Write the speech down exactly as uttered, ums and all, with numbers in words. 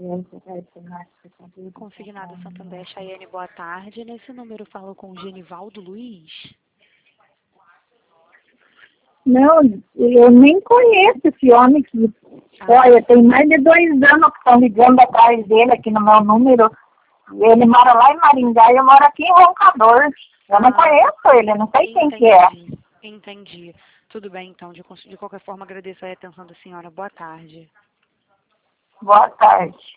Consignado Santander, Chayane, boa tarde. Nesse número falo com o Genivaldo Luiz. Não, eu nem conheço esse homem que... Ah. Olha, tem mais de dois anos que estão ligando atrás dele aqui no meu número. Ele mora lá em Maringá e eu moro aqui em Roncador. Eu ah. não conheço ele, não sei Entendi. quem que é. Entendi. Tudo bem, então. De, de qualquer forma, agradeço a atenção da senhora. Boa tarde. Boa tarde.